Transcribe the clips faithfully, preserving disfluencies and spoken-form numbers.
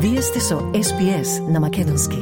Вие сте со Ес Би Ес на Македонски.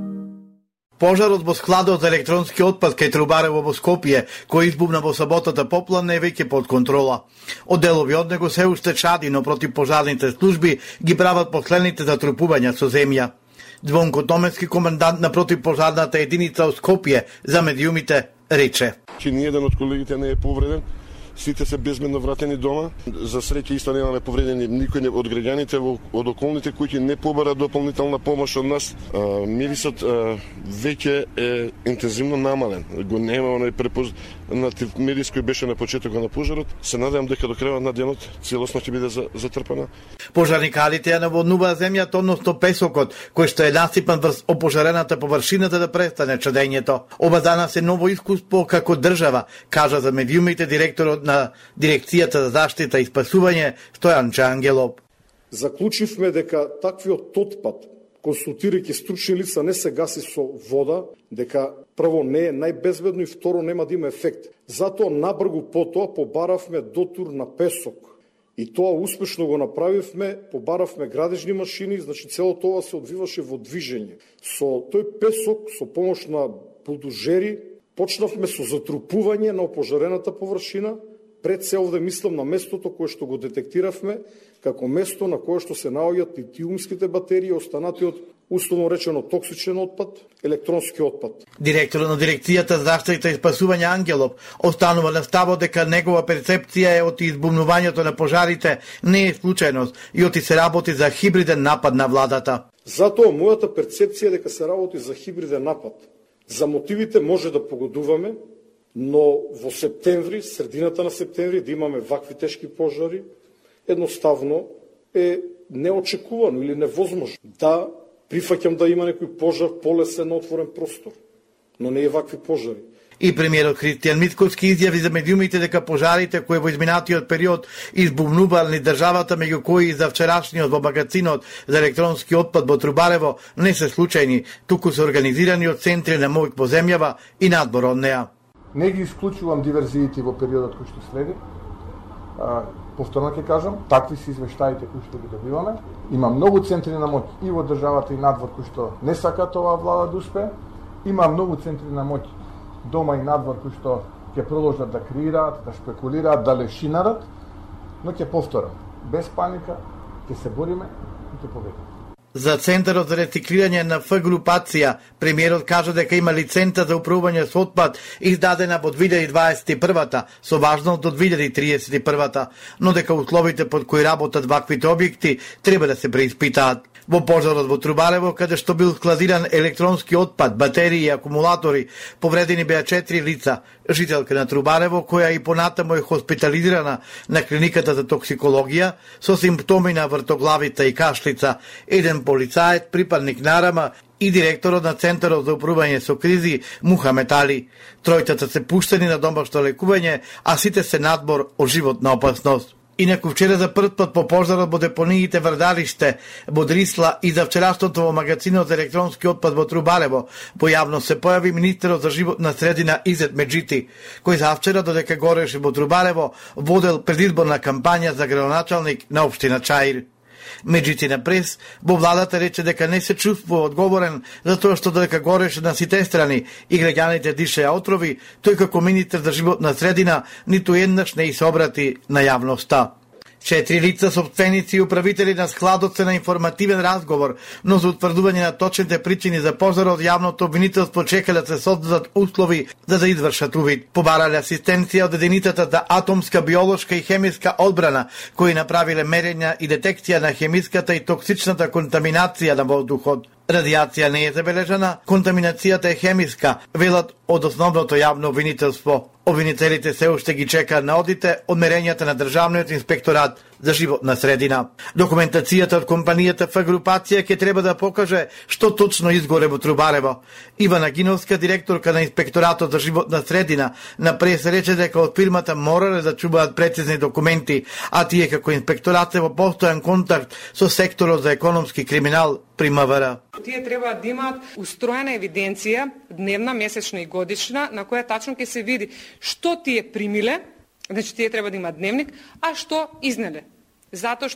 Пожарот во складот за електронски отпад кај Трубарево во Скопје, кој избувна во саботата попладне, е веќе под контрола. Одделови од него се уште чади, но противпожарните служби ги прават последните затрупувања со земја. Звонко Томенски, комендант на противпожарната единица од Скопје за медиумите, рече: Че ни еден од колегите не е повреден. Сите се безбедно вратени дома. За среќа исто немаме повредени никој од граѓаните од околните куќи не побара дополнителна помош од нас. А, мирисот а, веќе е интензивно намален. Го нема оној препознат мирис кој беше на почетокот на пожарот. Се надевам дека до крајот на денот целосно ќе биде затрпана. Пожарникарите ја наводнуваат земјата, односно песокот, кој што е насипан врз опожарената површината да престане чадењето. Ова данас е ново искуство како држава, кажа за медиумите директорот на Дирекцијата за заштита и спасување Стојан Чангелов. Заклучивме дека таквиот отпад, консултирајќи стручни лица, не се гаси со вода, дека прво не е најбезбедно и второ нема да има ефект. Затоа набргу потоа побаравме дотур на песок. И тоа успешно го направивме, побаравме градежни машини, значи цело тоа се одвиваше во движење. Со тој песок, со помош на булдозери, почнавме со затрупување на опожарената површина. Пред се овде мислам на местото кое што го детектиравме како место на кое што се наоѓаат литиумските батерии, останатиот условно речено токсичен отпад, електронски отпад. Директорот на Дирекцијата за заштита и спасување Ангелов останува на ставот дека негова перцепција е од избумнувањето на пожарите не е случајност и оти се работи за хибриден напад на владата. Затоа мојата перцепција е дека се работи за хибриден напад. За мотивите може да погодуваме, но во септември, средината на септември, да имаме вакви тешки пожари, едноставно е неочекувано или невозможно. Да, прифаќам да има некој пожар полесен на отворен простор, но не е вакви пожари. И премиерот Христијан Мицкоски изјави за медиумите дека пожарите кои во изминатиот период избумнувални државата, меѓу кои и за вчерашниот во магазинот за електронски отпад во Трубарево, не се случајни, туку се организирани од центри на моќ во земјава и надбор од неа. Не ги исклучувам диверзиите во периодот кој што следи. А, повторно ќе кажам, такви се извештаите кои што ги добиваме. Има многу центри на моќ и во државата и надвор кои што не сакаат оваа влада да успее. Има многу центри на моќ дома и надвор кои што ќе продолжат да креираат, да шпекулираат, да лешинарат, но ќе повторам, без паника ќе се бориме и ќе победиме. За Центарот за рециклирање на Ф групација, премиерот кажа дека има лиценца за управување со отпад издадена во две илјади дваесет и прва со важност до две илјади триесет и прва, но дека условите под кои работат ваквите објекти треба да се преиспитаат. Во пожарот во Трубарево, каде што бил складиран електронски отпад, батерии и акумулатори, повредени беа четири лица. Жителка на Трубарево, која и понатаму е хоспитализирана на клиниката за токсикологија со симптоми на вртоглавица и кашлица, еден полицаец, припадник на Арама и директорот на Центарот за управување со кризи Мухамед Али. Тројцата се пуштени на домашно лекување, а сите се надбор од животна опасност. Инаку вчера за прв пат по пожарот во депониите Врдариште, Бодрисла и за вчерашното во магазинот за електронски отпад во Трубарево, појавно се појави министерот за животна средина Изет Меджити, кој за вчера додека гореше во Трубарево водел предизборна кампања за градоначалник на општина Чаир. Меджити на прес во владата рече дека не се чувствува одговорен за тоа што додека гореше на сите страни и граѓаните дишеа отрови, тој како министер за животна средина ниту еднаш не се обрати на јавноста. Четири лица, собственици и управители на складот се на информативен разговор, но за утврдување на точните причини за пожарот јавното обвинителство чекале да се создадат услови за да извршат увид. Побарале асистенција од единицата за атомска, биолошка и хемиска одбрана, кои направиле мерења и детекција на хемиската и токсичната контаминација на воздухот. Радиација не е забележана, контаминацијата е хемиска, велат од основното јавно обвинителство. Обвинителите се уште ги чекаат на одите од мерењата на Државниот инспекторат за животна средина. Документацијата од компанијата Ф групација ќе треба да покаже што точно изгоре во Трубарево. Ивана Гиновска, директорка на инспекторатот за животна средина, на прес рече дека од фирмата морале да чуваат прецизни документи, а тие како инспекторат се во постојан контакт со секторот за економски криминал при М В Р. Тие треба да имаат устроена евиденција, дневна, месечна и годишна, на која тачно ќе се види што тие примиле, значи тие треба да имаат дневник, а што изнеле. Затоа што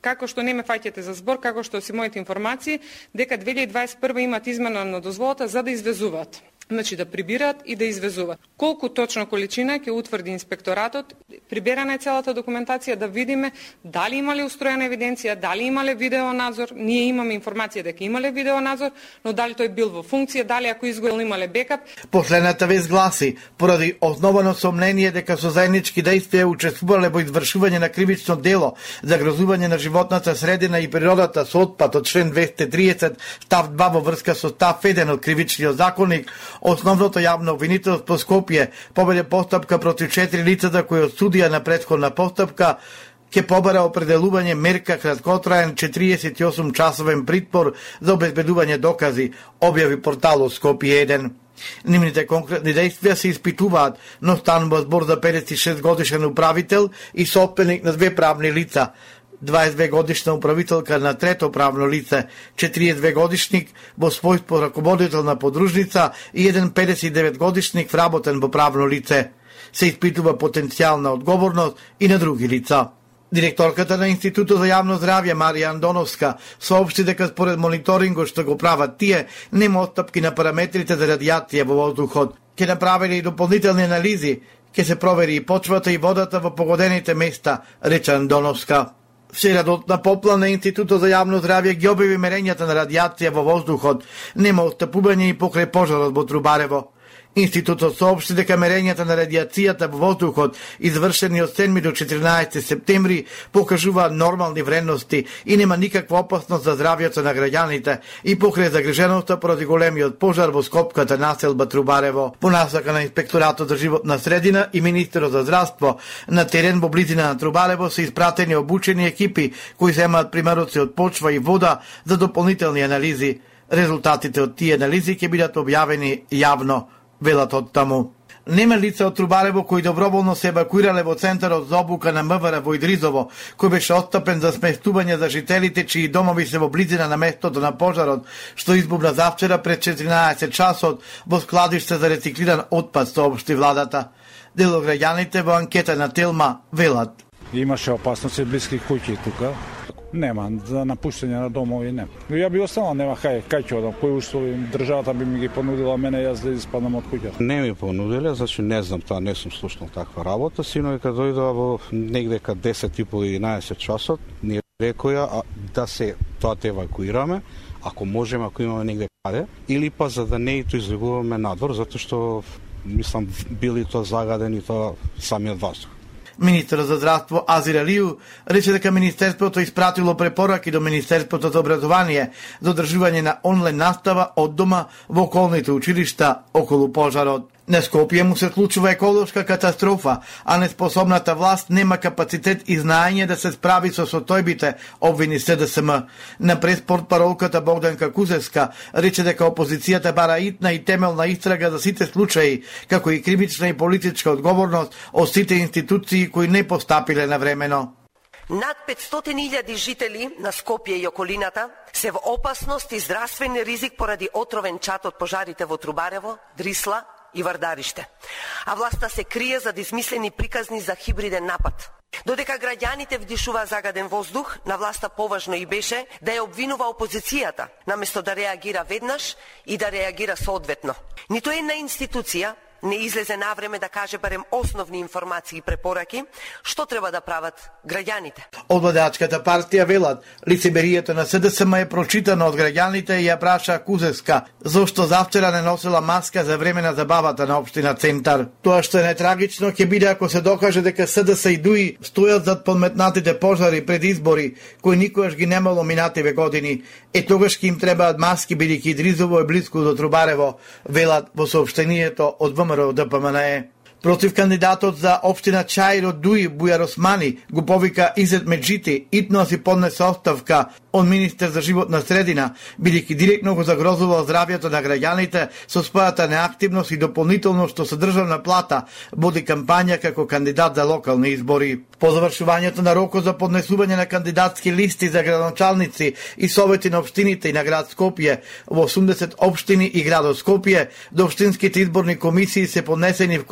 како што не ме фаќате за збор, како што си моите информации, дека две илјади дваесет и прва имат измена на дозволата за да извезуваат. Значи да прибираат и да извезуваат. Колку точно количина ќе утврди инспекторатот, приберана е целата документација да видиме дали имале устроена евиденција, дали имале видеонадзор. Ние имаме информација дека имале видеонадзор, но дали тој бил во функција, дали ако изгорел имале бекап. Последната вест гласи, поради основано сомнение дека со заеднички действија учествувале во извршување на кривично дело за грозување на животната средина и природата со отпад од член двесте и триесет став два во врска со став еден од Кривичниот законник, основното јавно обвинителство Скопје поведе постапка против четири лицата кои од судија на претходна постапка ќе побара определување мерка краткотраен четириесет и осум часовен притвор за обезбедување докази, објави порталот Скопје еден. Нивните конкретни действија се испитуваат, но станува збор за педесет и шест годишен управител и собственик на две правни лица, дваесет и две годишна управителка на трето правно лице, четириесет и две годишник во својство раководител на подружница и еден педесет и девет годишник вработен во правно лице. Се испитува потенцијална одговорност и на други лица. Директорката на Институтот за јавно здравје Марија Андоновска соопшти дека според мониторингот што го прават тие, нема отстапки на параметрите за радијација во воздухот. Ќе направили и дополнителни анализи, ќе се провери и почвата и водата во погодените места, рече Андоновска. Вчера на попла на Институтот за јавно здравје ги објави мерењата на радијација во воздухот. Нема отстапување и покрај пожарот во Трубарево. Институтот соопшти дека мерењата на радијацијата во воздухот, извршени од седми до четиринаесети септември, покажуваат нормални вредности и нема никаква опасност за здравјето на граѓаните и покрај загриженоста поради големиот пожар во скопската населба Трубарево. По насака на Инспекторатот за животна средина и Министерот за здравство, на терен во близина на Трубарево се испратени обучени екипи кои земаат примероци од почва и вода за дополнителни анализи. Резултатите од тие анализи ќе бидат објавени јавно, велат од таму. Нема лица од Трубарево кои доброволно се евакуирале во центарот за обука на МВР во Идризово, кој беше отстапен за сместување за жителите чии домови се во близина на местото на пожарот, што избувна завчера пред четиринаесет часот во складиште за рециклиран отпад, соопшти владата. Дел од граѓаните во анкета на Телма велат. Имаше опасност и блиски куќи тука. Нема, за напуштање на домови не. Ја би остала, нема кај, кај ќе одам, кои услови државата би ми ги понудила мене јас да испадам од куќа. Не ми понудиле, значи не знам, таа не сум слушнал таква работа, синој кога дојдоа во негде кај десет и по единаесет часот, ни рекоја да се тоа те евакуираме, ако можеме, ако имаме негде каде, или па за да не и то излегуваме надвор, затоа што мислам били тоа загадени тоа самиот воздух. Министерот за здравство Азир Алију рече дека Министерството испратило препораки до Министерството за образование за одржување на онлайн настава од дома во околните училишта околу пожарот. На Скопје му се случува еколошка катастрофа, а неспособната власт нема капацитет и знаење да се справи со состојбите, обвини СДСМ. На преспортпаролката Богданка Кузевска рече дека опозицијата бара итна и темелна истрага за сите случаи, како и кривична и политичка одговорност од сите институции кои не постапиле навремено. Над петстотини илјади жители на Скопје и околината се во опасност и здравствен ризик поради отровен чад од пожарите во Трубарево, Дрисла и Вардариште. А власта се крие за измислени приказни за хибриден напад. Додека граѓаните вдишува загаден воздух, на власта поважно и беше да ја обвинува опозицијата, наместо да реагира веднаш и да реагира соодветно. Ниту една институција не излезе навреме да каже барем основни информации и препораки што треба да прават граѓаните. Од владеачката партија велат, лицемерието на СДСМ е прочитано од граѓаните и ја праша Кузевска, зошто завчера не носела маска за време на забавата на општина Центар. Тоа што е најтрагично ќе биде ако се докаже дека СДС и ДУИ стојат зад подметнатите пожари пред избори, кои никогаш ги немало минативе години. Е тогаш ќе им требаат маски бидејќи Идризово е близко до Трубарево, велат во соопштението од ВМРО Д П М Н Е. Против кандидатот за општина Чаир од ДУИ Бујар Османи го повика Изет Меджити итно си поднесе оставка од министер за животна средина, бидејќи директно го загрозува здравјето на граѓаните со својата неактивност и дополнително што со државна плата води кампања како кандидат за локални избори. По завршувањето на рокот за поднесување на кандидатски листи за градоначалници и совети на општините и на град Скопје во осумдесет општини и градот Скопје, до општинските изборни комисии се поднесени вкупно три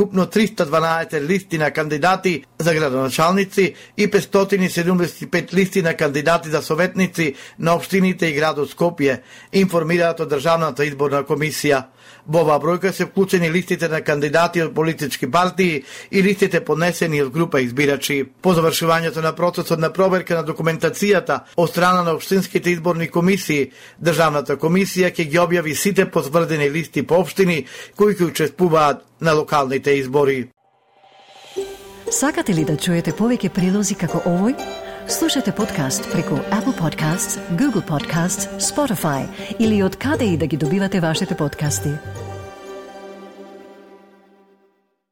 триста дванаесет листи на кандидати за градоначалници и петстотини седумдесет и пет листи на кандидати за советници на општините и градот Скопје, информираат од Државната изборна комисија. Во оваа бројка се вклучени листите на кандидати од политички партии и листите поднесени од група избирачи. По завршувањето на процесот на проверка на документацијата од страна на општинските изборни комисии, Државната комисија ќе ги објави сите потврдени листи по општини кои ќе учествуваат на локалните избори. Сакате ли да чуете повеќе прилози како овој? Слушате подкаст преку Apple Podcasts, Google Podcasts, Spotify или од каде и да ги добивате вашите подкасти.